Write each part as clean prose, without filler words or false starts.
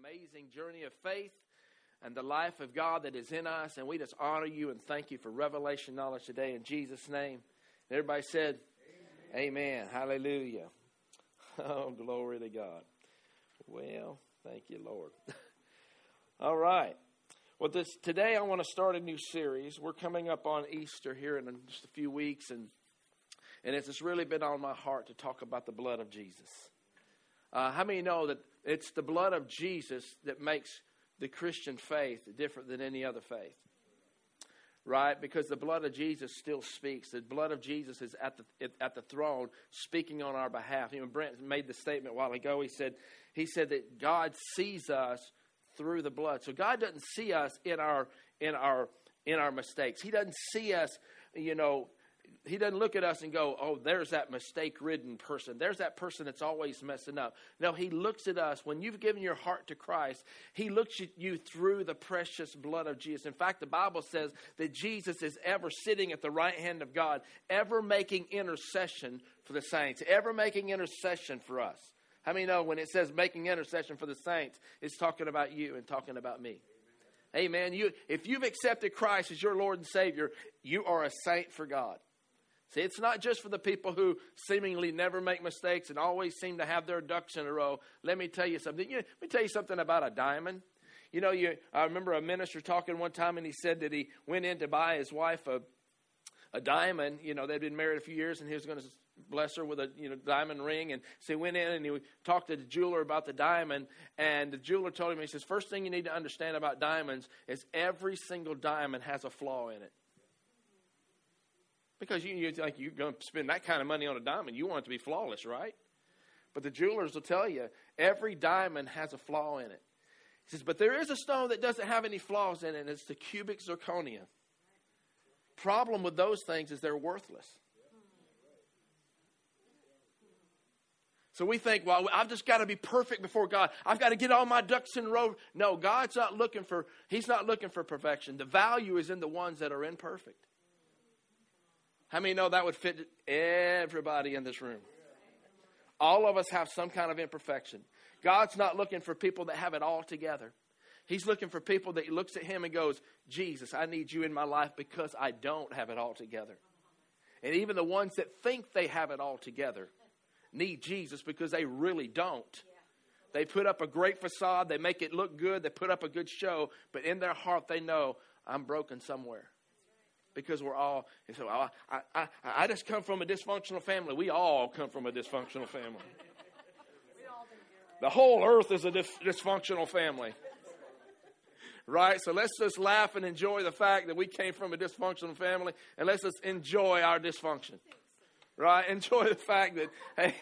amazing journey of faith and the life of God that is in us. And we just honor you and thank you for revelation knowledge today in Jesus' name. And everybody said, Amen. Hallelujah. Oh, glory to God. Well, thank you, Lord. All right. Well, today I want to start a new series. We're coming up on Easter here in just a few weeks, and it's just really been on my heart to talk about the blood of Jesus. How many know that it's the blood of Jesus that makes the Christian faith different than any other faith? Right? Because the blood of Jesus still speaks. The blood of Jesus is at the throne speaking on our behalf. You know, Brent made the statement a while ago. He said that God sees us through the blood. So God doesn't see us in our mistakes. He doesn't see us, He doesn't look at us and go, oh, there's that mistake-ridden person. There's that person that's always messing up. No, He looks at us. When you've given your heart to Christ, He looks at you through the precious blood of Jesus. In fact, the Bible says that Jesus is ever sitting at the right hand of God, ever making intercession for the saints, ever making intercession for us. How many know when it says making intercession for the saints, it's talking about you and talking about me? Amen. If you've accepted Christ as your Lord and Savior, you are a saint for God. See, it's not just for the people who seemingly never make mistakes and always seem to have their ducks in a row. Let me tell you something. Let me tell you something about a diamond. I remember a minister talking one time, and he said that he went in to buy his wife a diamond. They'd been married a few years, and he was going to bless her with a diamond ring. And so he went in and he talked to the jeweler about the diamond. And the jeweler told him, he says, first thing you need to understand about diamonds is every single diamond has a flaw in it. Because you're going to spend that kind of money on a diamond. You want it to be flawless, right? But the jewelers will tell you every diamond has a flaw in it. He says, but there is a stone that doesn't have any flaws in it, and it's the cubic zirconia. Problem with those things is they're worthless. So we think, well, I've just got to be perfect before God. I've got to get all my ducks in a row. No, God's not looking for, He's not looking for perfection. The value is in the ones that are imperfect. How many know that would fit everybody in this room? All of us have some kind of imperfection. God's not looking for people that have it all together. He's looking for people that looks at Him and goes, Jesus, I need you in my life because I don't have it all together. And even the ones that think they have it all together need Jesus because they really don't. They put up a great facade. They make it look good. They put up a good show. But in their heart, they know, I'm broken somewhere. Because we're all, so I just come from a dysfunctional family. We all come from a dysfunctional family. The whole earth is a dysfunctional family. Right? So let's just laugh and enjoy the fact that we came from a dysfunctional family. And let's just enjoy our dysfunction. Right? Enjoy the fact that, hey,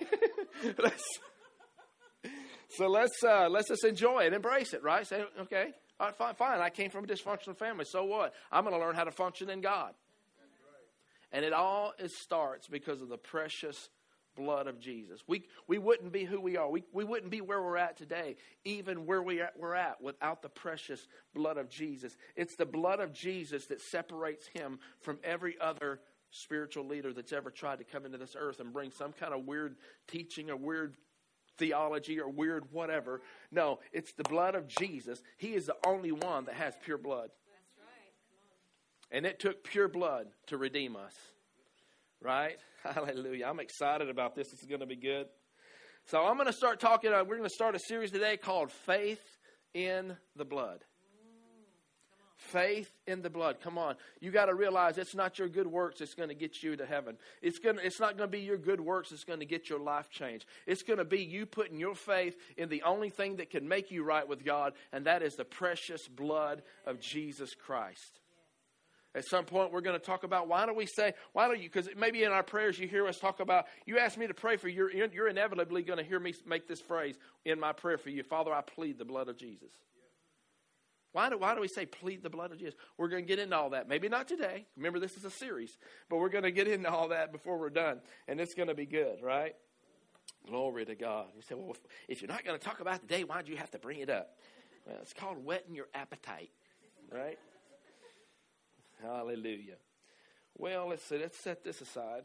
let's just enjoy it. Embrace it, right? Say, okay. All right, fine. I came from a dysfunctional family. So what? I'm going to learn how to function in God. And it all starts because of the precious blood of Jesus. We wouldn't be who we are. We wouldn't be where we're at today, even where we're at without the precious blood of Jesus. It's the blood of Jesus that separates Him from every other spiritual leader that's ever tried to come into this earth and bring some kind of weird teaching or weird theology or weird whatever. No, it's the blood of Jesus. He is the only one that has pure blood. That's right. Come on. And it took pure blood to redeem us. Right? Hallelujah. I'm excited about this. This is going to be good. So I'm going to start talking. We're going to start a series today called Faith in the Blood. Faith in the blood. Come on. You got to realize it's not your good works that's going to get you to heaven. It's not going to be your good works that's going to get your life changed. It's going to be you putting your faith in the only thing that can make you right with God, and that is the precious blood of Jesus Christ. At some point, we're going to talk about why don't you, because maybe in our prayers you hear us talk about, you ask me to pray for you, you're inevitably going to hear me make this phrase in my prayer for you. Father, I plead the blood of Jesus. Why do we say plead the blood of Jesus? We're going to get into all that. Maybe not today. Remember, this is a series. But we're going to get into all that before we're done. And it's going to be good, right? Glory to God. You say, well, if you're not going to talk about it today, why do you have to bring it up? Well, it's called whetting your appetite, right? Hallelujah. Well, let's set this aside.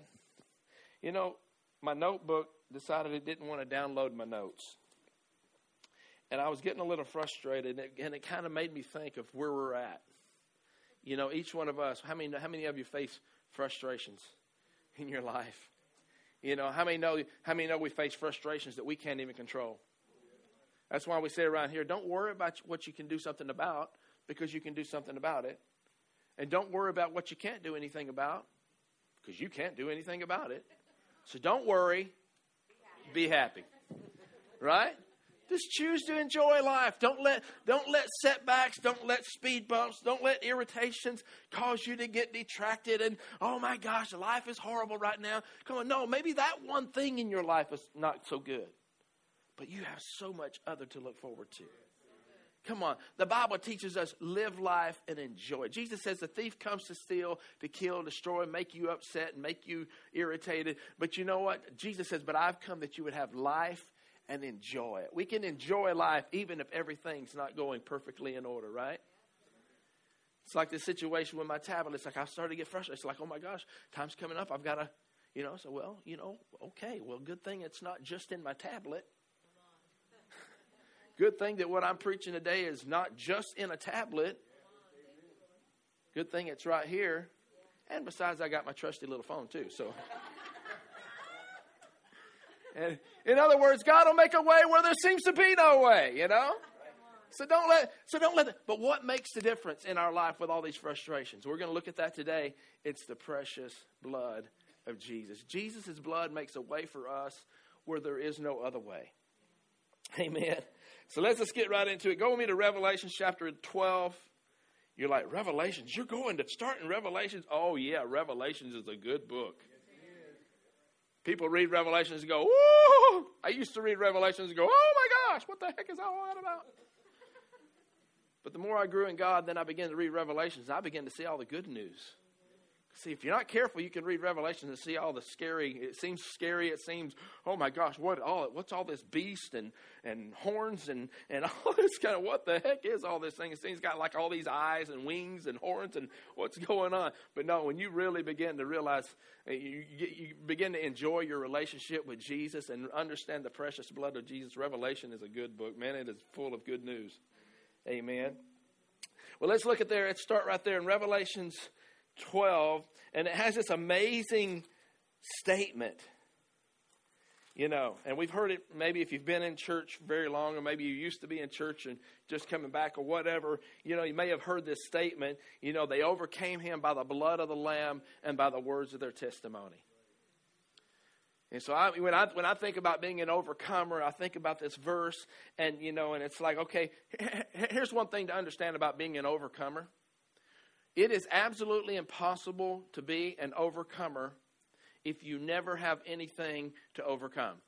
My notebook decided it didn't want to download my notes. And I was getting a little frustrated, and it kind of made me think of where we're at. You know, each one of us, how many of you face frustrations in your life? You know, how many know we face frustrations that we can't even control? That's why we say around here, don't worry about what you can do something about, because you can do something about it. And don't worry about what you can't do anything about, because you can't do anything about it. So don't worry, be happy. Right? Just choose to enjoy life. Don't let setbacks, don't let speed bumps, don't let irritations cause you to get detracted and, oh my gosh, life is horrible right now. Come on, no, maybe that one thing in your life is not so good. But you have so much other to look forward to. Come on. The Bible teaches us live life and enjoy. Jesus says the thief comes to steal, to kill, destroy, make you upset, and make you irritated. But you know what? Jesus says, but I've come that you would have life and enjoy it. We can enjoy life even if everything's not going perfectly in order, right? It's like the situation with my tablet. It's like I started to get frustrated. It's like, oh my gosh, time's coming up. I've got to, so well, okay. Well, good thing it's not just in my tablet. Good thing that what I'm preaching today is not just in a tablet. Good thing it's right here. And besides, I got my trusty little phone too, so... And in other words, God will make a way where there seems to be no way, So don't let it. But what makes the difference in our life with all these frustrations? We're going to look at that today. It's the precious blood of Jesus. Jesus' blood makes a way for us where there is no other way. Amen. So let's just get right into it. Go with me to Revelation chapter 12. You're like, Revelations? You're going to start in Revelations? Oh, yeah, Revelations is a good book. People read Revelations and go, woo! I used to read Revelations and go, oh my gosh, what the heck is all that about? But the more I grew in God, then I began to read Revelations, and I began to see all the good news. See, if you're not careful, you can read Revelations and see all the scary. It seems scary. It seems, oh my gosh, what's all this beast and horns and all this kind of, what the heck is all this thing? It seems got like all these eyes and wings and horns and what's going on. But no, when you really begin to realize, you begin to enjoy your relationship with Jesus and understand the precious blood of Jesus. Revelation is a good book, man. It is full of good news. Amen. Well, let's look at there. Let's start right there in Revelations 12, and it has this amazing statement, and we've heard it maybe if you've been in church very long, or maybe you used to be in church and just coming back or whatever, you may have heard this statement, they overcame him by the blood of the Lamb and by the words of their testimony. And so when I think about being an overcomer, I think about this verse, and and it's like, okay, here's one thing to understand about being an overcomer. It is absolutely impossible to be an overcomer if you never have anything to overcome.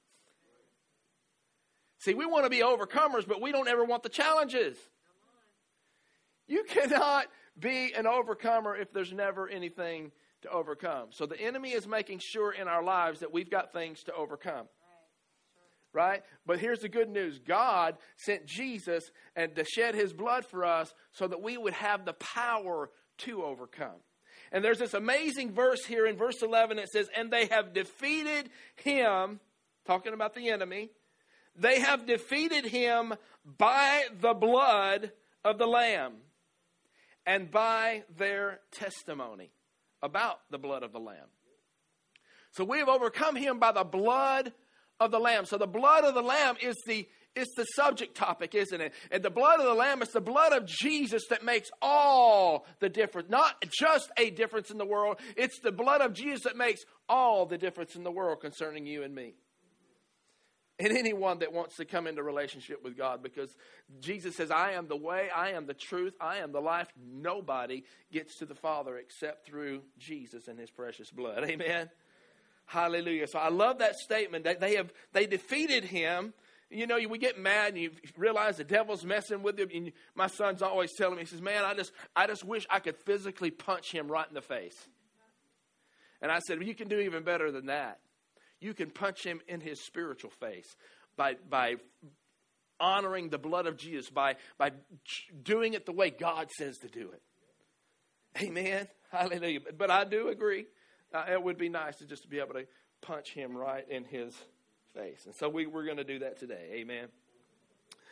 See, we want to be overcomers, but we don't ever want the challenges. You cannot be an overcomer if there's never anything to overcome. So the enemy is making sure in our lives that we've got things to overcome. Right? But here's the good news. God sent Jesus and to shed his blood for us so that we would have the power to overcome. And there's this amazing verse here in verse 11. It says, and they have defeated him, talking about the enemy. They have defeated him by the blood of the Lamb and by their testimony about the blood of the Lamb. So we have overcome him by the blood of the Lamb. So the blood of the Lamb is the subject topic, isn't it? And the blood of the Lamb is the blood of Jesus that makes all the difference. Not just a difference in the world. It's the blood of Jesus that makes all the difference in the world concerning you and me. And anyone that wants to come into relationship with God, because Jesus says, I am the way, I am the truth, I am the life. Nobody gets to the Father except through Jesus and his precious blood. Amen. Hallelujah. So I love that statement that they defeated him. We get mad and you realize the devil's messing with you. And my son's always telling me, he says, man, I just wish I could physically punch him right in the face. And I said, well, you can do even better than that. You can punch him in his spiritual face by honoring the blood of Jesus, by doing it the way God says to do it. Amen. Hallelujah. But I do agree. It would be nice to just be able to punch him right in his face. And so we're going to do that today. Amen.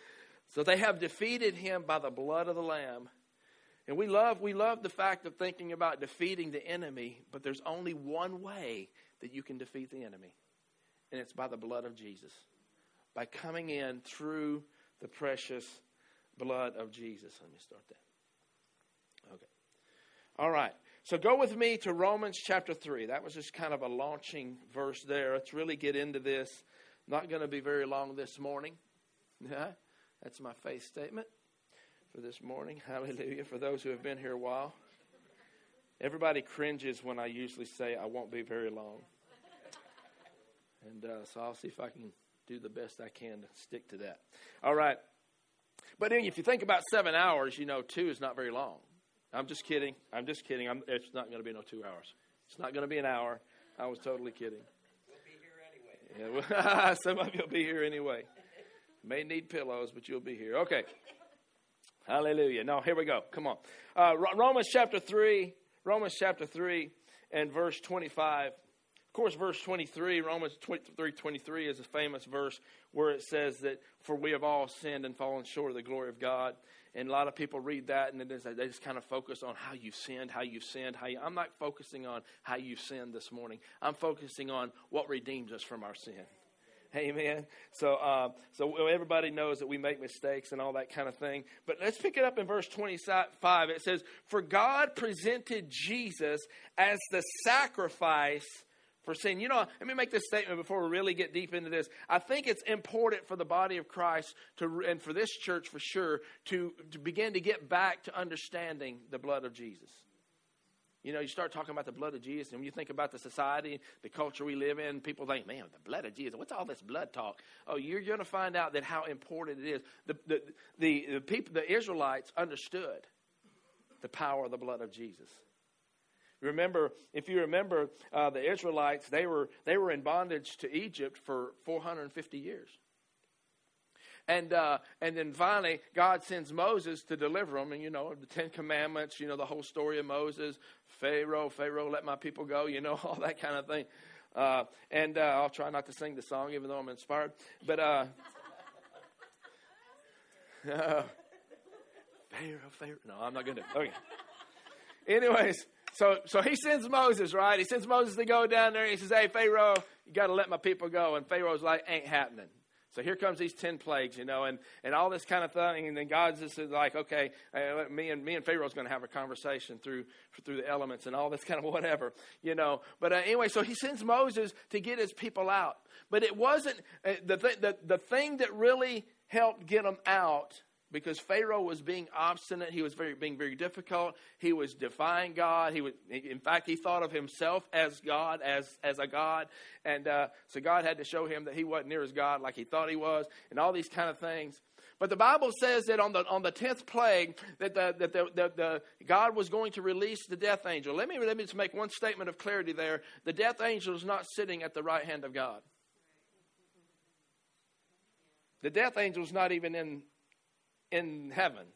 So they have defeated him by the blood of the Lamb. And we love the fact of thinking about defeating the enemy, but there's only one way that you can defeat the enemy. And it's by the blood of Jesus. By coming in through the precious blood of Jesus. Let me start that. Okay. All right. So go with me to Romans chapter 3. That was just kind of a launching verse there. Let's really get into this. Not going to be very long this morning. Yeah, that's my faith statement for this morning. Hallelujah. For those who have been here a while. Everybody cringes when I usually say I won't be very long. And so I'll see if I can do the best I can to stick to that. All right. But then if you think about 7 hours, 2 is not very long. I'm just kidding. It's not going to be no 2 hours. It's not going to be an hour. I was totally kidding. We'll be here anyway. Yeah, some of you will be here anyway. May need pillows, but you'll be here. Okay. Hallelujah. Now, here we go. Come on. Romans chapter 3 and verse 25. Of course, verse 23, Romans 23 is a famous verse where it says that, for we have all sinned and fallen short of the glory of God. And a lot of people read that and they just kind of focus on how you've sinned. I'm not focusing on how you've sinned this morning. I'm focusing on what redeems us from our sin. Amen. So everybody knows that we make mistakes and all that kind of thing. But let's pick it up in verse 25. It says, for God presented Jesus as the sacrifice for sin. Let me make this statement before we really get deep into this. I think it's important for the body of Christ and for this church for sure to begin to get back to understanding the blood of Jesus. You start talking about the blood of Jesus, and when you think about the society, the culture we live in, people think, man, the blood of Jesus, what's all this blood talk? Oh, you're going to find out that how important it is. The people, the Israelites understood the power of the blood of Jesus. If you remember, the Israelites, they were in bondage to Egypt for 450 years. And then finally, God sends Moses to deliver them. And, the Ten Commandments, the whole story of Moses, Pharaoh, let my people go, all that kind of thing. And I'll try not to sing the song, even though I'm inspired. But Pharaoh. No, I'm not going to. Okay. Anyways, so he sends Moses, right? He sends Moses to go down there. He says, hey, Pharaoh, you got to let my people go. And Pharaoh's like, ain't happening. So here comes these 10 plagues, and all this kind of thing. And then God's just like, okay, me and Pharaoh's going to have a conversation through the elements and all this kind of whatever, But anyway, so he sends Moses to get his people out. But it wasn't the thing that really helped get them out, because Pharaoh was being obstinate. He was being very difficult. He was defying God. In fact, he thought of himself as God, as a God. And so God had to show him that he wasn't near as God like he thought he was, and all these kind of things. But the Bible says that on the 10th plague that God was going to release the death angel. Let me just make one statement of clarity there. The death angel is not sitting at the right hand of God. The death angel is not even in heaven.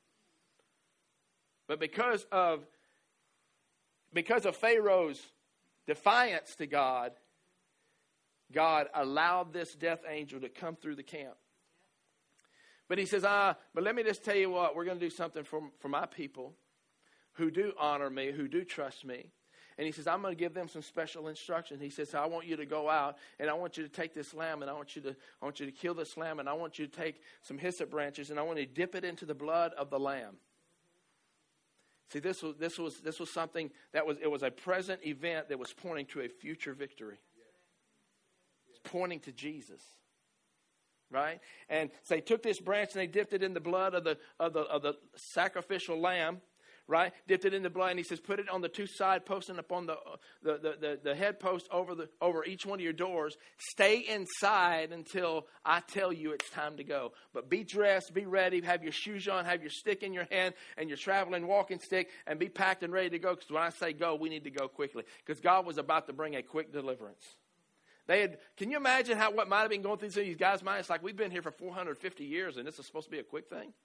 But because of Pharaoh's defiance to God, God allowed this death angel to come through the camp. But he says, but let me just tell you what, we're going to do something for my people who do honor me, who do trust me. And he says, I'm going to give them some special instructions. He says, I want you to go out, and I want you to take this lamb, and I want you to kill this lamb, and I want you to take some hyssop branches, and I want you to dip it into the blood of the lamb. See, this was something it was a present event that was pointing to a future victory. It's pointing to Jesus. Right? And so they took this branch and they dipped it in the blood of the sacrificial lamb. Right? Dipped it in the blood, and he says, put it on the 2 side posts and upon the head post over each one of your doors. Stay inside until I tell you it's time to go. But be dressed, be ready, have your shoes on, have your stick in your hand and your traveling walking stick, and be packed and ready to go. Because when I say go, we need to go quickly. Because God was about to bring a quick deliverance. Can you imagine what might have been going through these guys' minds? It's like, we've been here for 450 years, and this is supposed to be a quick thing.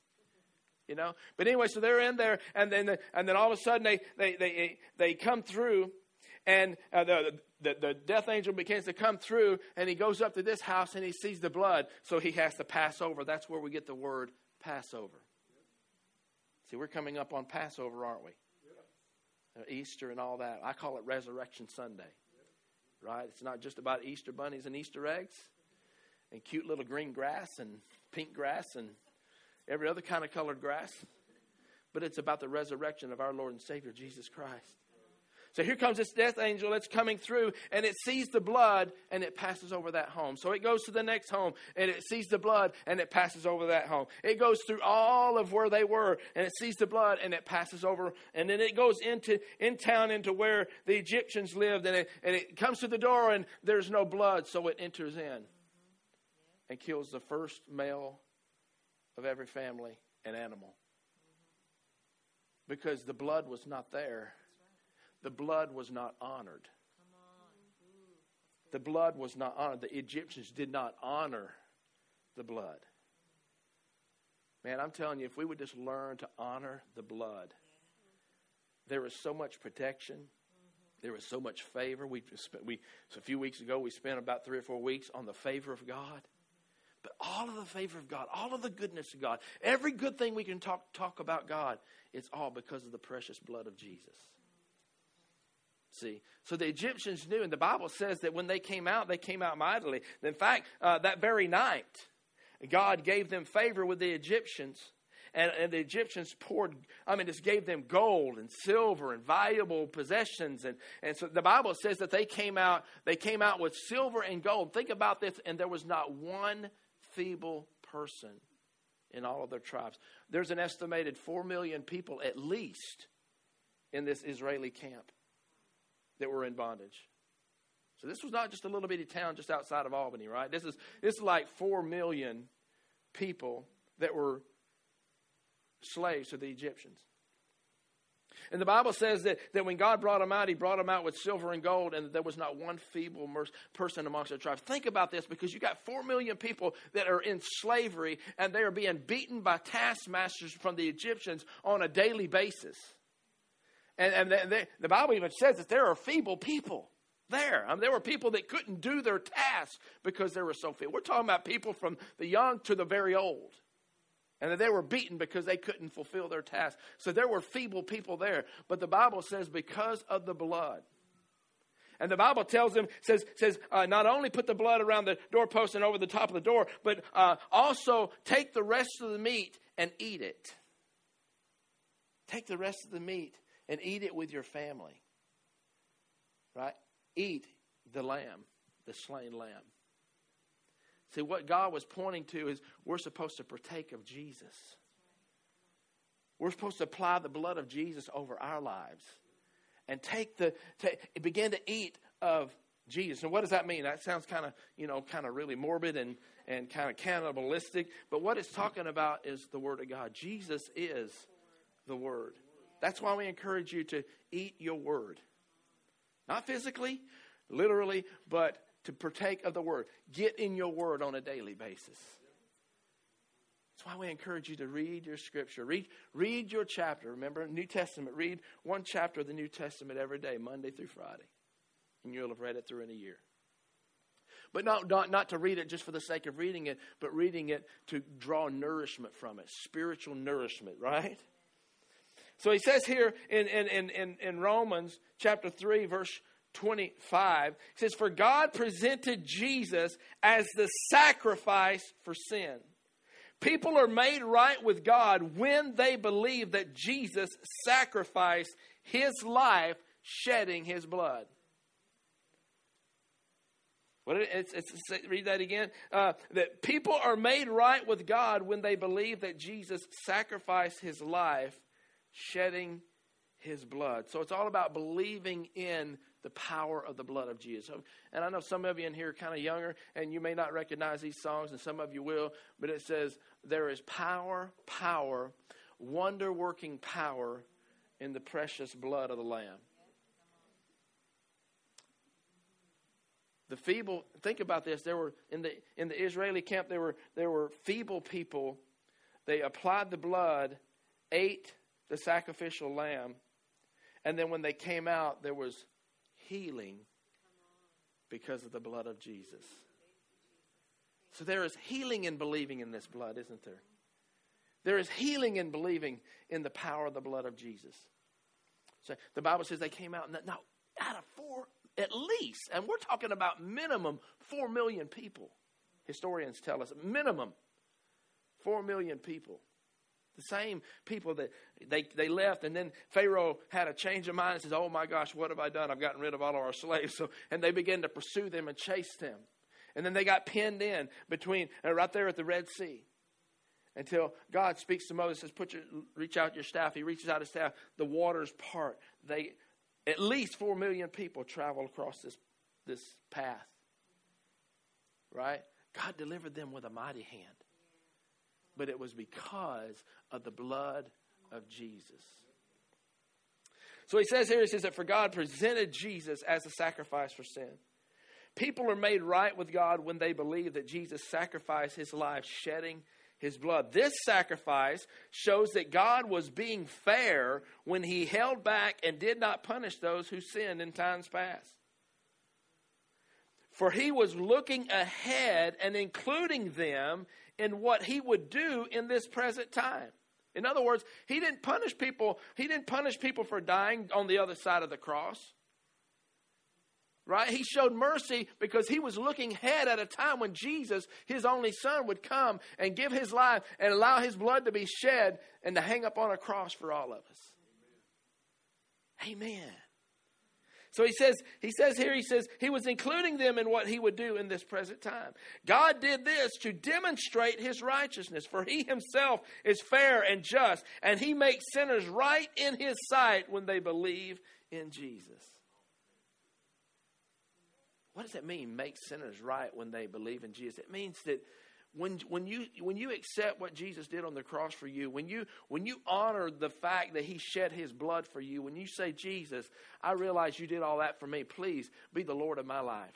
But anyway, so they're in there, and then all of a sudden they come through, And the death angel begins to come through, and he goes up to this house, and he sees the blood, so he has to pass over. That's where we get the word Passover. See, we're coming up on Passover, aren't we? Easter and all that. I call it Resurrection Sunday. Right? It's not just about Easter bunnies and Easter eggs and cute little green grass and pink grass and every other kind of colored grass. But it's about the resurrection of our Lord and Savior, Jesus Christ. So here comes this death angel that's coming through, and it sees the blood, and it passes over that home. So it goes to the next home, and it sees the blood, and it passes over that home. It goes through all of where they were, and it sees the blood, and it passes over. And then it goes in town into where the Egyptians lived, and it comes to the door, and there's no blood, so it enters in and kills the first male of every family and animal. Because the blood was not there. The blood was not honored. The blood was not honored. The Egyptians did not honor the blood. Man, I'm telling you, if we would just learn to honor the blood, there is so much protection. There is so much favor. So a few weeks ago, we spent about 3 or 4 weeks on the favor of God. But all of the favor of God, all of the goodness of God, every good thing we can talk about God, it's all because of the precious blood of Jesus. See, so the Egyptians knew, and the Bible says that when they came out mightily. In fact, that very night, God gave them favor with the Egyptians, and the Egyptians just gave them gold and silver and valuable possessions, and so the Bible says that they came out with silver and gold. Think about this, and there was not one feeble person in all of their tribes. There's an estimated 4 million people at least in this Israeli camp that were in bondage. So this was not just a little bitty town just outside of Albany, right? This is like 4 million people that were slaves to the Egyptians. And the Bible says that when God brought them out, he brought them out with silver and gold, and there was not one feeble person amongst their tribes. Think about this, because you got 4 million people that are in slavery, and they are being beaten by taskmasters from the Egyptians on a daily basis. And the Bible even says that there are feeble people there. There were people that couldn't do their tasks because they were so feeble. We're talking about people from the young to the very old. And that they were beaten because they couldn't fulfill their task. So there were feeble people there. But the Bible says because of the blood. And the Bible tells them, says not only put the blood around the doorpost and over the top of the door, but also take the rest of the meat and eat it. Take the rest of the meat and eat it with your family. Right? Eat the lamb, the slain lamb. See, what God was pointing to is we're supposed to partake of Jesus. We're supposed to apply the blood of Jesus over our lives. And begin to eat of Jesus. And what does that mean? That sounds kind of really morbid and kind of cannibalistic. But what it's talking about is the Word of God. Jesus is the Word. That's why we encourage you to eat your Word. Not physically, literally, but to partake of the Word. Get in your Word on a daily basis. That's why we encourage you to read your Scripture. Read your chapter. Remember, New Testament. Read one chapter of the New Testament every day, Monday through Friday. And you'll have read it through in a year. But not to read it just for the sake of reading it, but reading it to draw nourishment from it. Spiritual nourishment, right? So he says here in Romans chapter 3, verse 25, it says, "For God presented Jesus as the sacrifice for sin." People are made right with God when they believe that Jesus sacrificed his life, shedding his blood. Read that again. That people are made right with God when they believe that Jesus sacrificed his life, shedding his blood. So it's all about believing in the power of the blood of Jesus. And I know some of you in here are kind of younger, and you may not recognize these songs, and some of you will, but it says, there is power, wonder-working power in the precious blood of the Lamb. The feeble, think about this, there were in the Israeli camp, there were feeble people. They applied the blood, ate the sacrificial lamb, and then when they came out, there was healing because of the blood of Jesus. So there is healing in believing in this blood, isn't there? There is healing in believing in the power of the blood of Jesus. So the Bible says they came out, now out of 4, at least, and we're talking about minimum 4 million people. Historians tell us minimum 4 million people. The same people that they left, and then Pharaoh had a change of mind and says, oh my gosh, what have I done? I've gotten rid of all of our slaves. And they began to pursue them and chase them. And then they got pinned in between, right there at the Red Sea. Until God speaks to Moses, says, reach out your staff. He reaches out his staff. The waters part. At least 4 million people travel across this path. Right? God delivered them with a mighty hand. But it was because of the blood of Jesus. So he says that for God presented Jesus as a sacrifice for sin. People are made right with God when they believe that Jesus sacrificed his life, shedding his blood. This sacrifice shows that God was being fair when he held back and did not punish those who sinned in times past. For he was looking ahead and including them in what he would do in this present time. In other words, he didn't punish people. He didn't punish people for dying on the other side of the cross. Right? He showed mercy because he was looking ahead at a time when Jesus, his only son, would come and give his life and allow his blood to be shed and to hang up on a cross for all of us. Amen. So he says he was including them in what he would do in this present time. God did this to demonstrate his righteousness, for he himself is fair and just, and he makes sinners right in his sight when they believe in Jesus. What does it mean, make sinners right when they believe in Jesus? It means that when you accept what Jesus did on the cross for you, when you honor the fact that he shed his blood for you, when you say, Jesus, I realize you did all that for me. Please be the Lord of my life.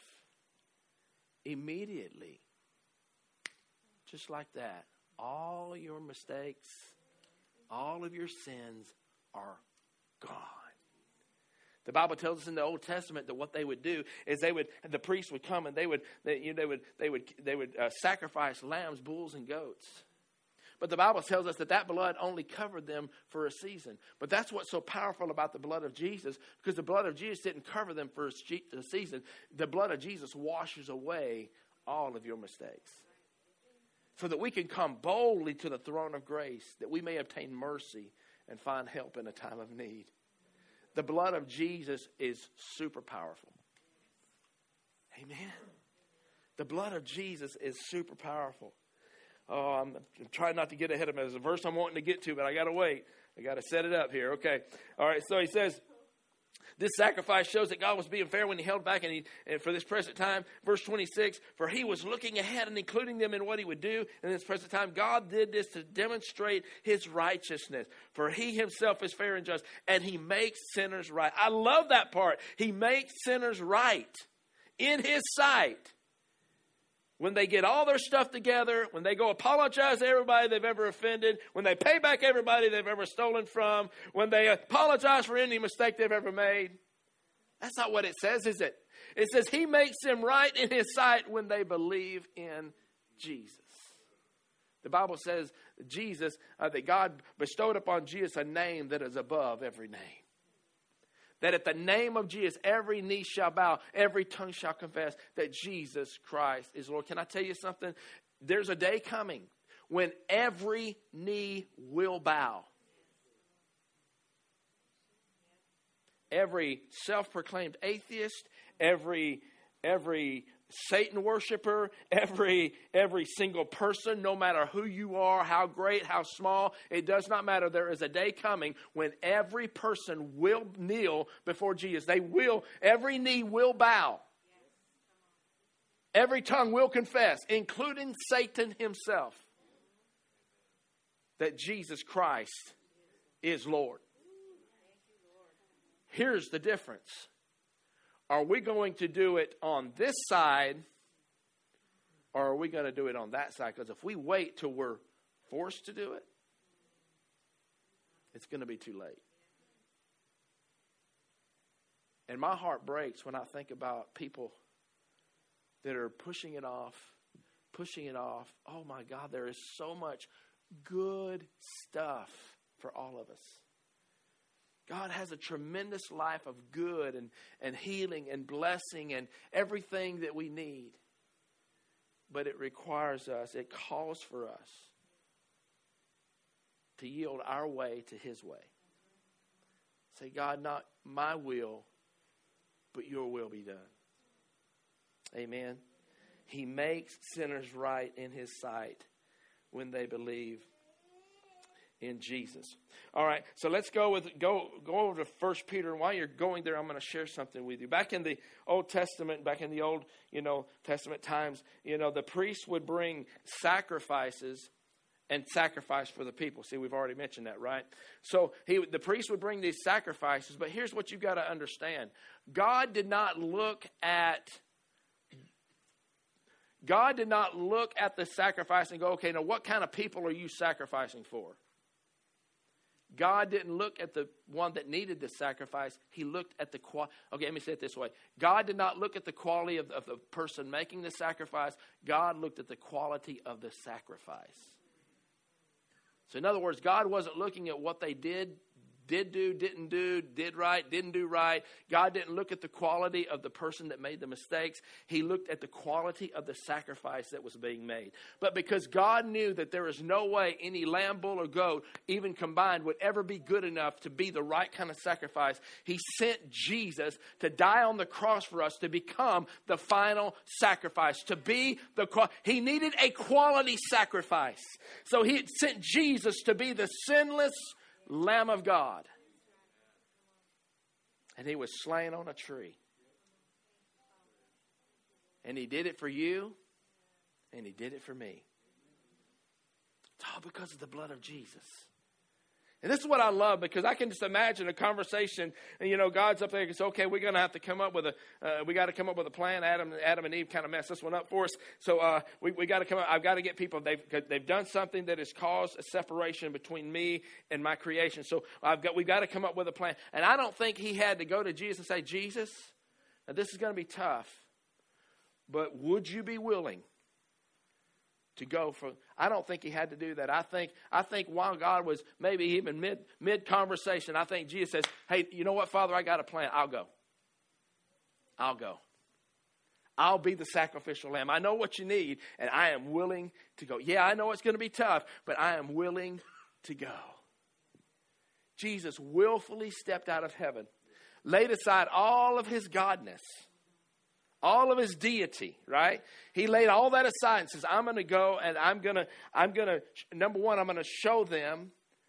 Immediately, just like that, all your mistakes, all of your sins are gone. The Bible tells us in the Old Testament that what they would do is the priests would come and they would sacrifice lambs, bulls, and goats. But the Bible tells us that blood only covered them for a season. But that's what's so powerful about the blood of Jesus, because the blood of Jesus didn't cover them for a season. The blood of Jesus washes away all of your mistakes, so that we can come boldly to the throne of grace, that we may obtain mercy and find help in a time of need. The blood of Jesus is super powerful. Amen. The blood of Jesus is super powerful. Oh, I'm trying not to get ahead of me. There's a verse I'm wanting to get to, but I got to wait. I got to set it up here. Okay. All right. So he says, this sacrifice shows that God was being fair when he held back and for this present time. Verse 26, for he was looking ahead and including them in what he would do in this present time. God did this to demonstrate his righteousness. For he himself is fair and just, and he makes sinners right. I love that part. He makes sinners right in his sight. When they get all their stuff together, when they go apologize to everybody they've ever offended, when they pay back everybody they've ever stolen from, when they apologize for any mistake they've ever made. That's not what it says, is it? It says he makes them right in his sight when they believe in Jesus. The Bible says that God bestowed upon Jesus a name that is above every name. That at the name of Jesus, every knee shall bow, every tongue shall confess that Jesus Christ is Lord. Can I tell you something? There's a day coming when every knee will bow. Every self-proclaimed atheist, every Satan worshiper, every single person, no matter who you are, how great, how small, it does not matter. There is a day coming when every person will kneel before Jesus. Every knee will bow. Every tongue will confess, including Satan himself, that Jesus Christ is Lord. Here's the difference. Are we going to do it on this side, or are we going to do it on that side? Because if we wait till we're forced to do it, it's going to be too late. And my heart breaks when I think about people that are pushing it off. Oh my God, there is so much good stuff for all of us. God has a tremendous life of good and healing and blessing and everything that we need. But it requires us, it calls for us to yield our way to His way. Say, God, not my will, but your will be done. Amen. He makes sinners right in His sight when they believe in Jesus. All right, so let's go over to 1 Peter. And while you're going there, I'm going to share something with you. Back in the Old Testament, back in the Old Testament times, the priests would bring sacrifices and sacrifice for the people. See, we've already mentioned that, right? So the priest would bring these sacrifices, but here's what you've got to understand. God did not look at the sacrifice and go, okay, now what kind of people are you sacrificing for? God didn't look at the one that needed the sacrifice. He looked at the quality. Okay, let me say it this way. God did not look at the quality of the person making the sacrifice. God looked at the quality of the sacrifice. So in other words, God wasn't looking at what they did do, didn't do, did right, didn't do right. God didn't look at the quality of the person that made the mistakes. He looked at the quality of the sacrifice that was being made. But because God knew that there is no way any lamb, bull, or goat, even combined, would ever be good enough to be the right kind of sacrifice, He sent Jesus to die on the cross for us, to become the final sacrifice, to be He needed a quality sacrifice. So He sent Jesus to be the sinless Lamb of God. And He was slain on a tree. And He did it for you. And He did it for me. It's all because of the blood of Jesus. And this is what I love, because I can just imagine a conversation, and God's up there and says, okay, we're going to have to come up with a plan. Adam and Eve kind of messed this one up for us. So we got to come up. I've got to get people. They've done something that has caused a separation between me and my creation. So we've got to come up with a plan. And I don't think He had to go to Jesus and say, Jesus, now this is going to be tough, but would you be willing to go for? I don't think He had to do that. I think while God was maybe even mid conversation, I think Jesus says, hey, you know what, Father, I got a plan. I'll go. I'll be the sacrificial lamb. I know what you need, and I am willing to go. Yeah, I know it's going to be tough, but I am willing to go. Jesus willfully stepped out of heaven, laid aside all of His godness, all of His deity, right? He laid all that aside and says, I'm going to go, and I'm going to, number one, I'm going to show them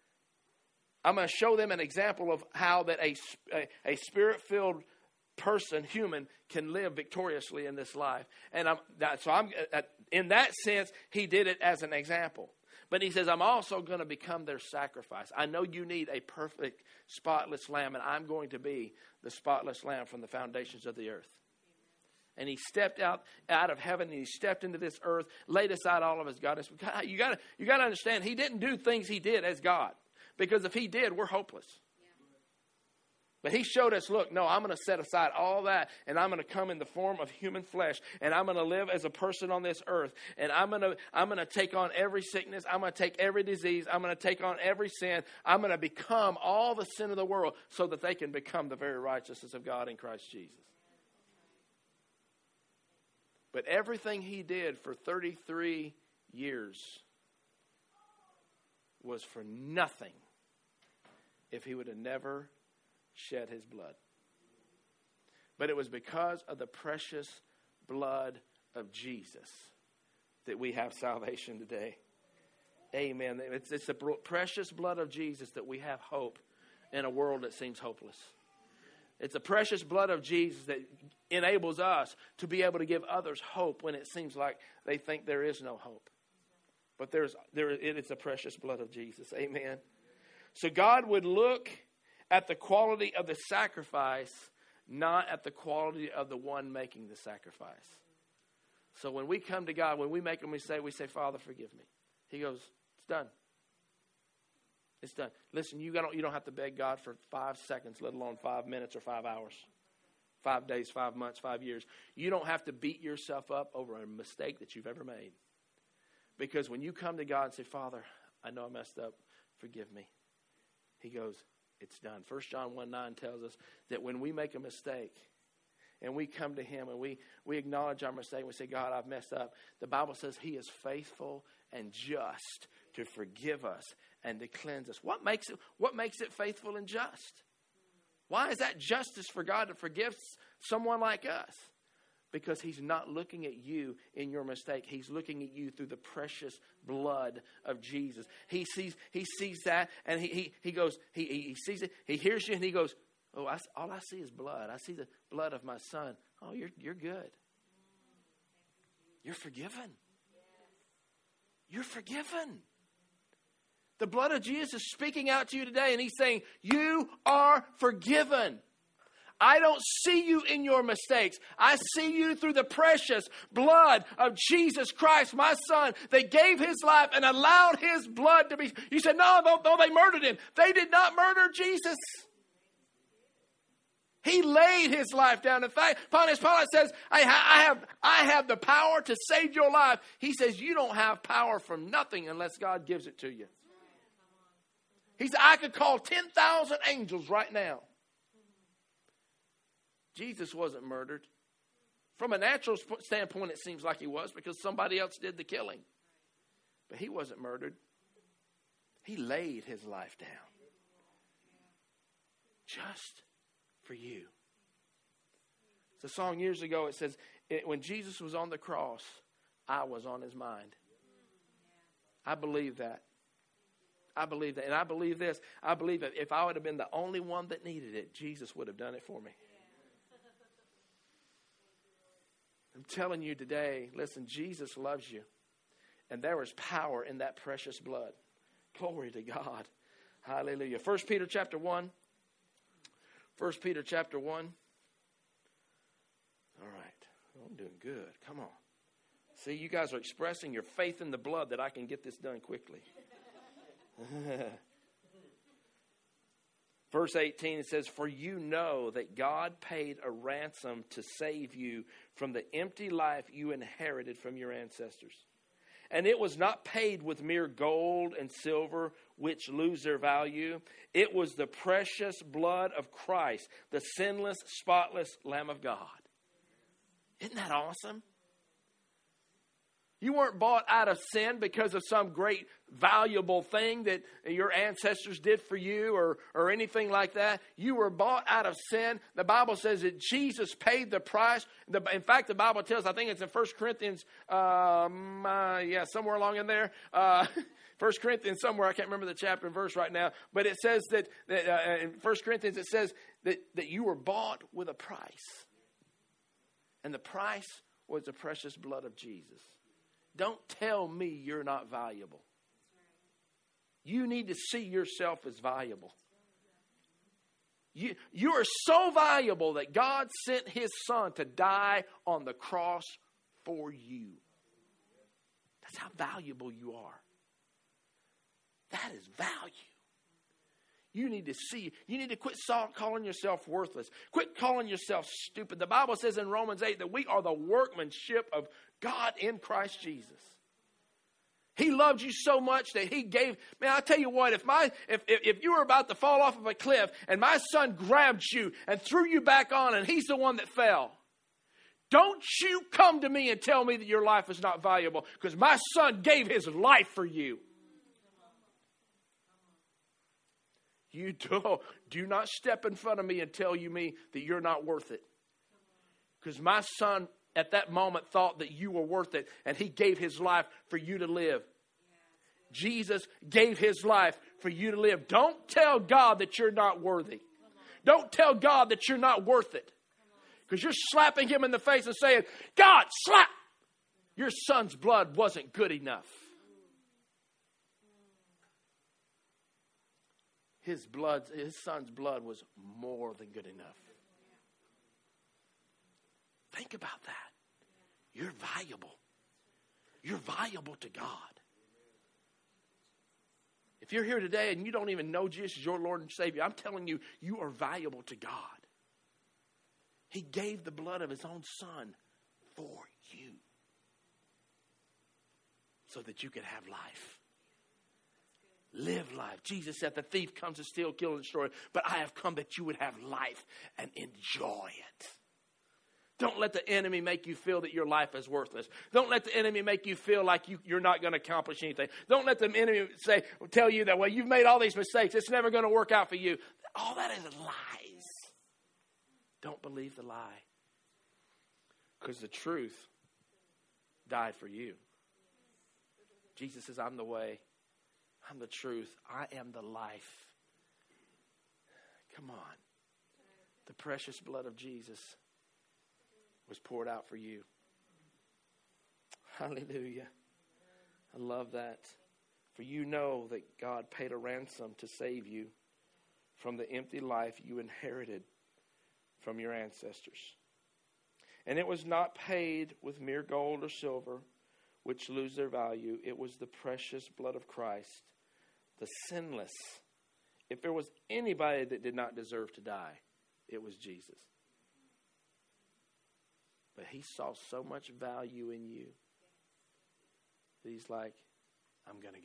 an example of how that a spirit-filled person, human, can live victoriously in this life. And in that sense, He did it as an example. But He says, I'm also going to become their sacrifice. I know you need a perfect, spotless lamb, and I'm going to be the spotless lamb from the foundations of the earth. And He stepped out of heaven, and He stepped into this earth, laid aside all of His godness. You got to understand, He didn't do things He did as God, because if He did, we're hopeless. Yeah. But He showed us, look, no, I'm going to set aside all that, and I'm going to come in the form of human flesh, and I'm going to live as a person on this earth, and I'm going to take on every sickness. I'm going to take every disease. I'm going to take on every sin. I'm going to become all the sin of the world so that they can become the very righteousness of God in Christ Jesus. But everything He did for 33 years was for nothing if He would have never shed His blood. But it was because of the precious blood of Jesus that we have salvation today. Amen. It's the precious blood of Jesus that we have hope in a world that seems hopeless. It's the precious blood of Jesus that enables us to be able to give others hope when it seems like they think there is no hope. But it's the precious blood of Jesus. Amen. So God would look at the quality of the sacrifice, not at the quality of the one making the sacrifice. So when we come to God, when we make Him, we say, Father, forgive me. He goes, it's done. It's done. Listen, you don't have to beg God for 5 seconds, let alone 5 minutes or 5 hours. 5 days, 5 months, 5 years. You don't have to beat yourself up over a mistake that you've ever made. Because when you come to God and say, Father, I know I messed up. Forgive me. He goes, it's done. 1 John 1:9 tells us that when we make a mistake and we come to him and we acknowledge our mistake and we say, God, I've messed up. The Bible says he is faithful and just to forgive us and to cleanse us. What makes it faithful and just? Why is that justice for God to forgive someone like us? Because he's not looking at you in your mistake. He's looking at you through the precious blood of Jesus. He sees that, and he goes, he sees it, he hears you, and he goes, oh, all I see is blood. I see the blood of my son. Oh, you're good. You're forgiven. You're forgiven. The blood of Jesus is speaking out to you today, and he's saying, you are forgiven. I don't see you in your mistakes. I see you through the precious blood of Jesus Christ, my son, that gave his life and allowed his blood to be. You said, no, they murdered him. They did not murder Jesus. He laid his life down. In fact, Pontius Pilate says, I have the power to save your life. He says, you don't have power from nothing unless God gives it to you. He said, I could call 10,000 angels right now. Jesus wasn't murdered. From a natural standpoint, it seems like he was because somebody else did the killing. But he wasn't murdered. He laid his life down. Just for you. It's a song years ago. It says, when Jesus was on the cross, I was on his mind. I believe that. I believe that. And I believe this. I believe that if I would have been the only one that needed it, Jesus would have done it for me. I'm telling you today, listen, Jesus loves you. And there is power in that precious blood. Glory to God. Hallelujah. 1 Peter chapter 1. 1 Peter chapter 1. All right. I'm doing good. Come on. See, you guys are expressing your faith in the blood that I can get this done quickly. Verse 18, it says, for you know that God paid a ransom to save you from the empty life you inherited from your ancestors. And it was not paid with mere gold and silver, which lose their value. It was the precious blood of Christ, the sinless, spotless Lamb of God. Isn't that awesome? You weren't bought out of sin because of some great valuable thing that your ancestors did for you or anything like that. You were bought out of sin. The Bible says that Jesus paid the price. In fact, the Bible tells, I think it's in 1 Corinthians, somewhere along in there. 1 Corinthians somewhere, I can't remember the chapter and verse right now. But it says that in 1 Corinthians it says that you were bought with a price. And the price was the precious blood of Jesus. Don't tell me you're not valuable. You need to see yourself as valuable. You are so valuable that God sent his son to die on the cross for you. That's how valuable you are. That is value. You need to see. You need to quit calling yourself worthless. Quit calling yourself stupid. The Bible says in Romans 8 that we are the workmanship of God in Christ Jesus. He loved you so much that he gave. Man, I'll tell you what, if you were about to fall off of a cliff and my son grabbed you and threw you back on and he's the one that fell, don't you come to me and tell me that your life is not valuable, because my son gave his life for you. You do not step in front of me and tell me that you're not worth it. Because my son at that moment thought that you were worth it, and he gave his life for you to live. Jesus gave his life for you to live. Don't tell God that you're not worthy. Don't tell God that you're not worth it. Because you're slapping him in the face and saying, God, slap! Your son's blood wasn't good enough. His son's blood was more than good enough. Think about that. You're valuable. You're valuable to God. If you're here today and you don't even know Jesus as your Lord and Savior, I'm telling you, you are valuable to God. He gave the blood of his own son for you so that you could have life. Live life. Jesus said the thief comes to steal, kill, and destroy, but I have come that you would have life and enjoy it. Don't let the enemy make you feel that your life is worthless. Don't let the enemy make you feel like you're not going to accomplish anything. Don't let the enemy tell you that, well, you've made all these mistakes. It's never going to work out for you. All that is lies. Don't believe the lie. Because the truth died for you. Jesus says, I'm the way. I'm the truth. I am the life. Come on. The precious blood of Jesus was poured out for you. Hallelujah. I love that. For you know that God paid a ransom to save you from the empty life you inherited from your ancestors. And it was not paid with mere gold or silver, which lose their value. It was the precious blood of Christ, the sinless. If there was anybody that did not deserve to die, it was Jesus. But he saw so much value in you that he's like, I'm going to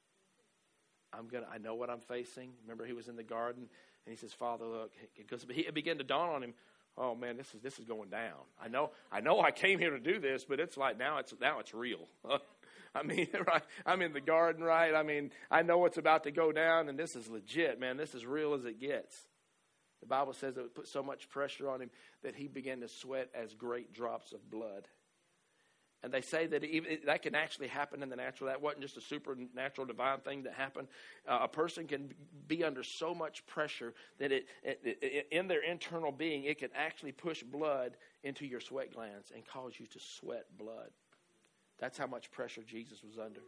go. I know what I'm facing. Remember, he was in the garden, and he says, Father, look, because it began to dawn on him, oh man, this is going down. I know I came here to do this, but it's like now it's real. I mean, right? I'm in the garden, right? I mean, I know what's about to go down, and this is legit, man. This is real as it gets. The Bible says it put so much pressure on him that he began to sweat as great drops of blood. And they say that that can actually happen in the natural. That wasn't just a supernatural divine thing that happened. A person can be under so much pressure that in their internal being, it can actually push blood into your sweat glands and cause you to sweat blood. That's how much pressure Jesus was under.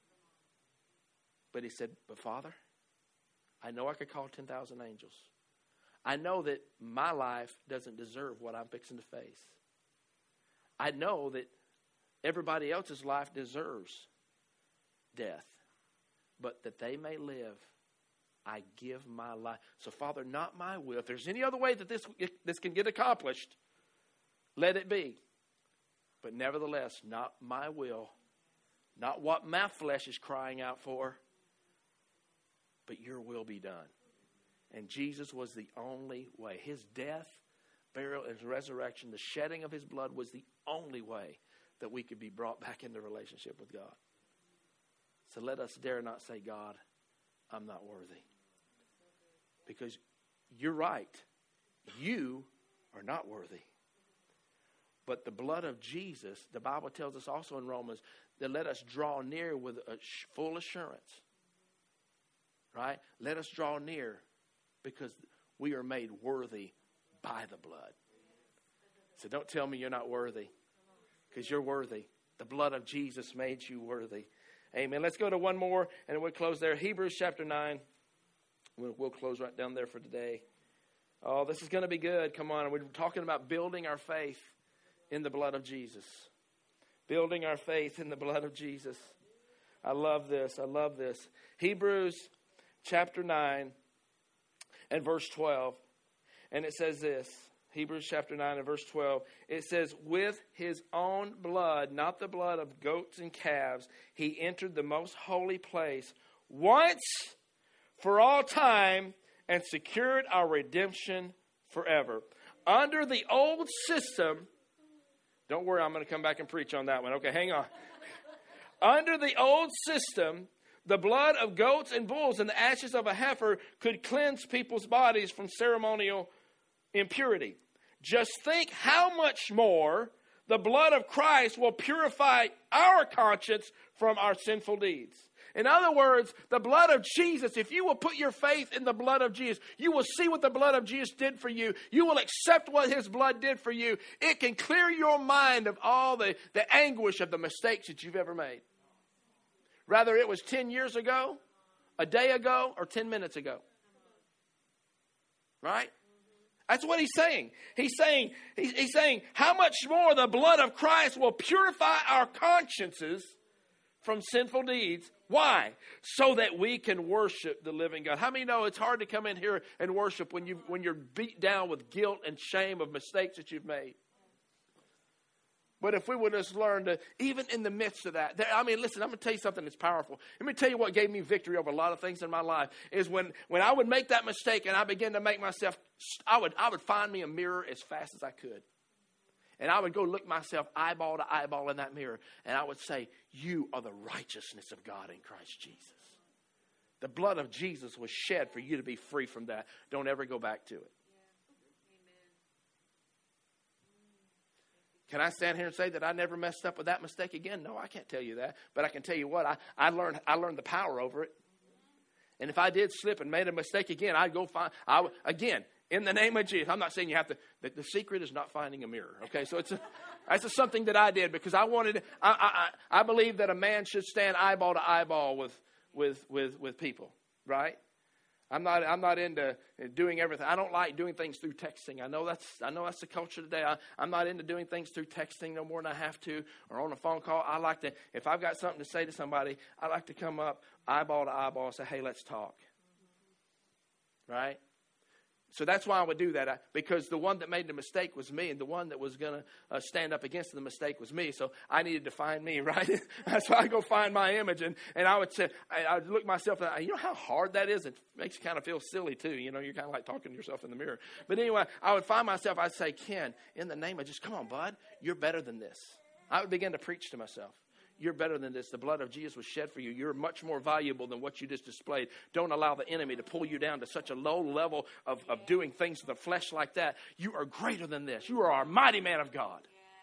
But he said, but Father, I know I could call 10,000 angels. I know that my life doesn't deserve what I'm fixing to face. I know that everybody else's life deserves death. But that they may live, I give my life. So, Father, not my will. If there's any other way that this can get accomplished, let it be. But nevertheless, not my will, not what my flesh is crying out for, but your will be done. And Jesus was the only way. His death, burial, and resurrection, the shedding of his blood was the only way that we could be brought back into relationship with God. So let us dare not say, God, I'm not worthy. Because you're right. You are not worthy. But the blood of Jesus, the Bible tells us also in Romans, that let us draw near with a full assurance. Right? Let us draw near because we are made worthy by the blood. So don't tell me you're not worthy, because you're worthy. The blood of Jesus made you worthy. Amen. Let's go to one more and we'll close there. Hebrews chapter 9. We'll close right down there for today. Oh, this is going to be good. Come on. We're talking about building our faith in the blood of Jesus. Building our faith in the blood of Jesus. I love this. I love this. Hebrews chapter 9 and verse 12. And it says this. Hebrews chapter 9 and verse 12. It says, with his own blood, not the blood of goats and calves, he entered the most holy place once for all time and secured our redemption forever. Under the old system, don't worry, I'm going to come back and preach on that one. Okay, hang on. Under the old system, the blood of goats and bulls and the ashes of a heifer could cleanse people's bodies from ceremonial impurity. Just think how much more the blood of Christ will purify our conscience from our sinful deeds. In other words, the blood of Jesus, if you will put your faith in the blood of Jesus, you will see what the blood of Jesus did for you. You will accept what his blood did for you. It can clear your mind of all the anguish of the mistakes that you've ever made. Whether it was 10 years ago, a day ago, or 10 minutes ago. Right? That's what he's saying. He's saying how much more the blood of Christ will purify our consciences from sinful deeds Why? So that we can worship the living God. How many know it's hard to come in here and worship when you're beat down with guilt and shame of mistakes that you've made? But if we would just learn to, even in the midst of that, listen, I'm going to tell you something that's powerful. Let me tell you what gave me victory over a lot of things in my life is when I would make that mistake and I began to make myself, I would find me a mirror as fast as I could. And I would go look myself eyeball to eyeball in that mirror. And I would say, you are the righteousness of God in Christ Jesus. The blood of Jesus was shed for you to be free from that. Don't ever go back to it. Can I stand here and say that I never messed up with that mistake again? No, I can't tell you that. But I can tell you what, I learned the power over it. And if I did slip and made a mistake again, I'd go again, in the name of Jesus. I'm not saying you have to, the secret is not finding a mirror. Okay, so that's something that I did because I believe that a man should stand eyeball to eyeball with people, right? I'm not into doing everything. I don't like doing things through texting. I know that's the culture today. I'm not into doing things through texting no more than I have to, or on a phone call. I like to, if I've got something to say to somebody, I like to come up eyeball to eyeball and say, hey, let's talk. Right? So that's why I would do that, because the one that made the mistake was me, and the one that was going to stand up against the mistake was me. So I needed to find me, right? That's why I go find my image, and I would say, I'd look myself, and you know how hard that is? It makes you kind of feel silly too. You know, you're kind of like talking to yourself in the mirror. But anyway, I would find myself, I'd say, Ken, in the name of just, come on, bud, you're better than this. I would begin to preach to myself. You're better than this. The blood of Jesus was shed for you. You're much more valuable than what you just displayed. Don't allow the enemy to pull you down to such a low level of doing things to the flesh like that. You are greater than this. You are our mighty man of God.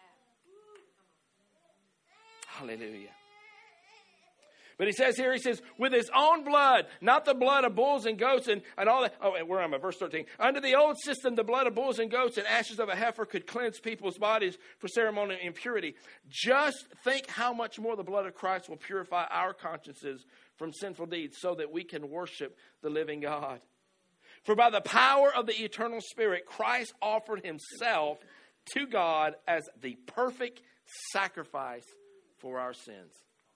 Hallelujah. But he says, with his own blood, not the blood of bulls and goats and all that. Oh, where am I? Verse 13. Under the old system, the blood of bulls and goats and ashes of a heifer could cleanse people's bodies for ceremonial impurity. Just think how much more the blood of Christ will purify our consciences from sinful deeds so that we can worship the living God. For by the power of the eternal Spirit, Christ offered himself to God as the perfect sacrifice for our sins.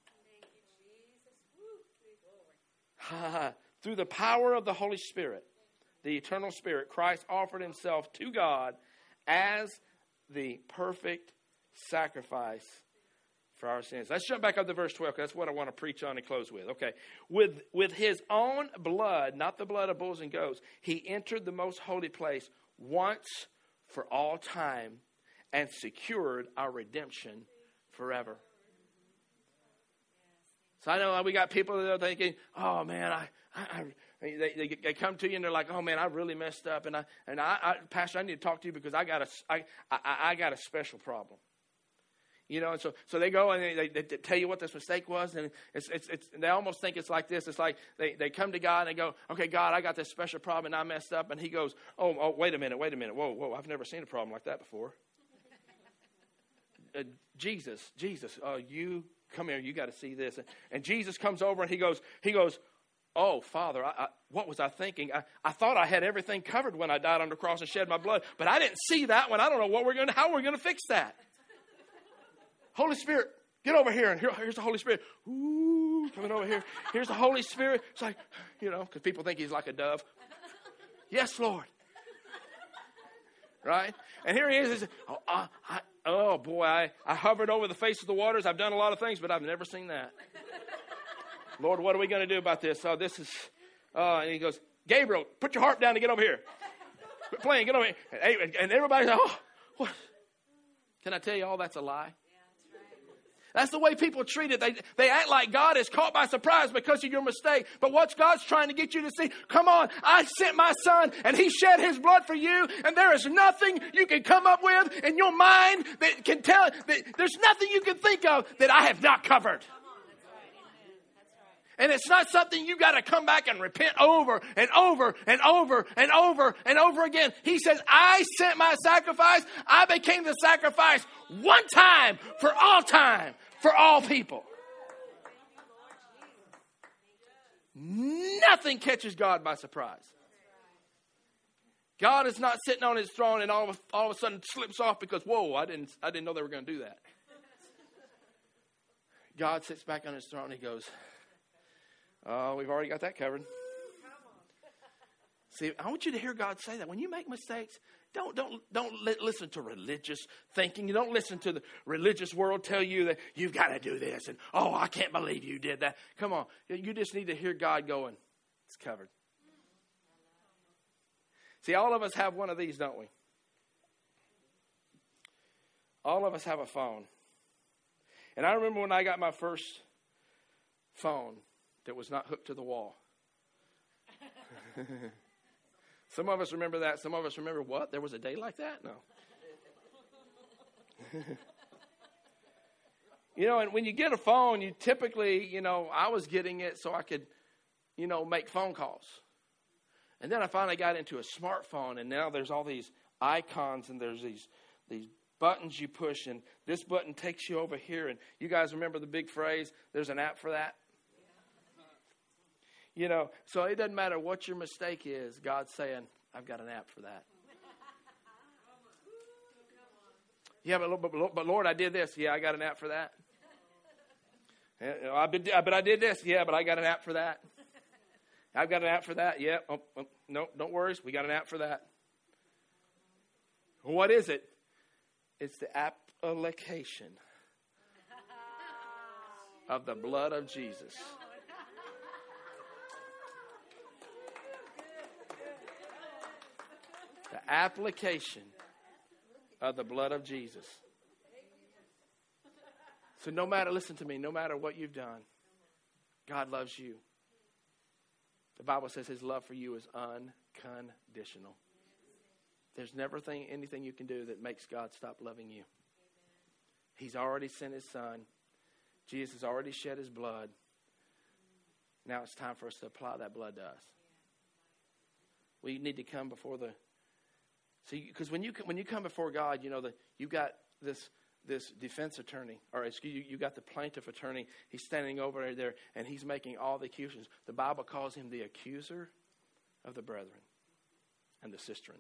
Through the power of the Holy Spirit, the eternal Spirit, Christ offered himself to God as the perfect sacrifice for our sins. Let's jump back up to verse 12, because that's what I want to preach on and close with. Okay. With his own blood, not the blood of bulls and goats, he entered the most holy place once for all time and secured our redemption forever. So I know we got people that are thinking, oh man, they come to you and they're like, oh man, I really messed up, and Pastor, I need to talk to you because I got a special problem. You know, and so they go and they tell you what this mistake was, and they almost think it's like this. It's like they come to God and they go, okay, God, I got this special problem and I messed up, and he goes, oh, wait a minute, whoa, I've never seen a problem like that before. Jesus, you. Come here, you got to see this. And Jesus comes over and he goes, oh, Father, what was I thinking? I thought I had everything covered when I died on the cross and shed my blood, but I didn't see that one. I don't know how we're going to fix that. Holy Spirit, get over here. And here's the Holy Spirit. Ooh, coming over here. Here's the Holy Spirit. It's like, you know, because people think he's like a dove. Yes, Lord. Right? And here he is. Oh, boy, I hovered over the face of the waters. I've done a lot of things, but I've never seen that. Lord, what are we going to do about this? Oh, this is, and he goes, Gabriel, put your harp down and get over here. Quit playing, get over here. And everybody's like, oh, what? Can I tell you all that's a lie? That's the way people treat it. They act like God is caught by surprise because of your mistake. But what God's trying to get you to see, come on, I sent my son and he shed his blood for you. And there is nothing you can come up with in your mind that can tell, that there's nothing you can think of that I have not covered. And it's not something you got to come back and repent over and over and over and over and over again. He says, I sent my sacrifice. I became the sacrifice one time, for all people. Nothing catches God by surprise. God is not sitting on his throne and all of a sudden slips off because, whoa, I didn't know they were going to do that. God sits back on his throne and he goes, Oh, we've already got that covered. See, I want you to hear God say that. When you make mistakes, don't listen to religious thinking. You don't listen to the religious world tell you that you've got to do this. And, oh, I can't believe you did that. Come on. You just need to hear God going, it's covered. See, all of us have one of these, don't we? All of us have a phone. And I remember when I got my first phone that was not hooked to the wall. Some of us remember that. Some of us remember, what? There was a day like that? No. And when you get a phone, you typically, I was getting it so I could, make phone calls. And then I finally got into a smartphone, and now there's all these icons, and there's these buttons you push, and this button takes you over here. And you guys remember the big phrase, there's an app for that? So it doesn't matter what your mistake is. God's saying, I've got an app for that. Yeah, but Lord, I did this. Yeah, I got an app for that. But I did this. Yeah, but I got an app for that. I've got an app for that. Yeah. No, don't worry. We got an app for that. What is it? It's the application of the blood of Jesus. The application of the blood of Jesus. So listen to me, no matter what you've done, God loves you. The Bible says his love for you is unconditional. There's never anything you can do that makes God stop loving you. He's already sent his son. Jesus has already shed his blood. Now it's time for us to apply that blood to us. We need to come before because when you come before God, you've got this defense attorney, or you got the plaintiff attorney. He's standing over there, and he's making all the accusations. The Bible calls him the accuser of the brethren and the sisterin.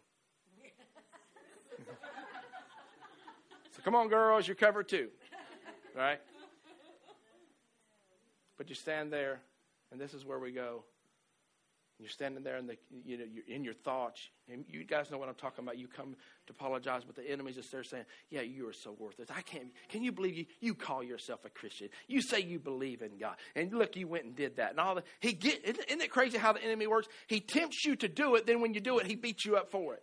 So come on, girls, you're covered too, right? But you stand there, and this is where we go. You're standing there, and you're in your thoughts. And you guys know what I'm talking about. You come to apologize, but the enemy's just there saying, "Yeah, you are so worthless. Can you believe you call yourself a Christian? You say you believe in God, and look, you went and did that, and all that." Isn't it crazy how the enemy works? He tempts you to do it. Then when you do it, he beats you up for it.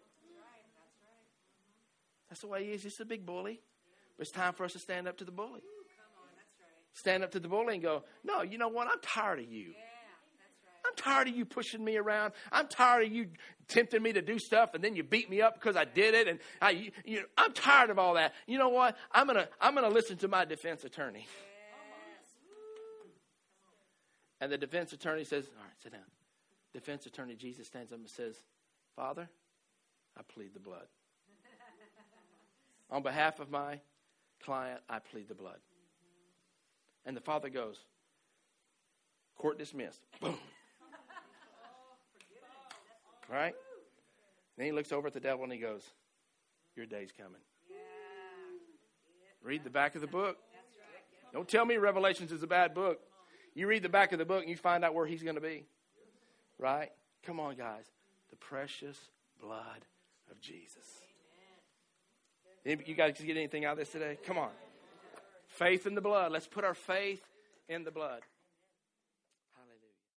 That's the way he is. He's a big bully. But it's time for us to stand up to the bully. Stand up to the bully and go, "No, you know what? I'm tired of you. I'm tired of you pushing me around. I'm tired of you tempting me to do stuff, and then you beat me up because I did it. And I'm tired of all that. You know what? I'm gonna listen to my defense attorney." And the defense attorney says, "All right, sit down." Defense attorney Jesus stands up and says, "Father, I plead the blood. On behalf of my client, I plead the blood." And the father goes, "Court dismissed." Boom. Right? Then he looks over at the devil and he goes, "Your day's coming." Read the back of the book. Don't tell me Revelations is a bad book. You read the back of the book and you find out where he's going to be. Right? Come on, guys. The precious blood of Jesus. You guys get anything out of this today? Come on. Faith in the blood. Let's put our faith in the blood.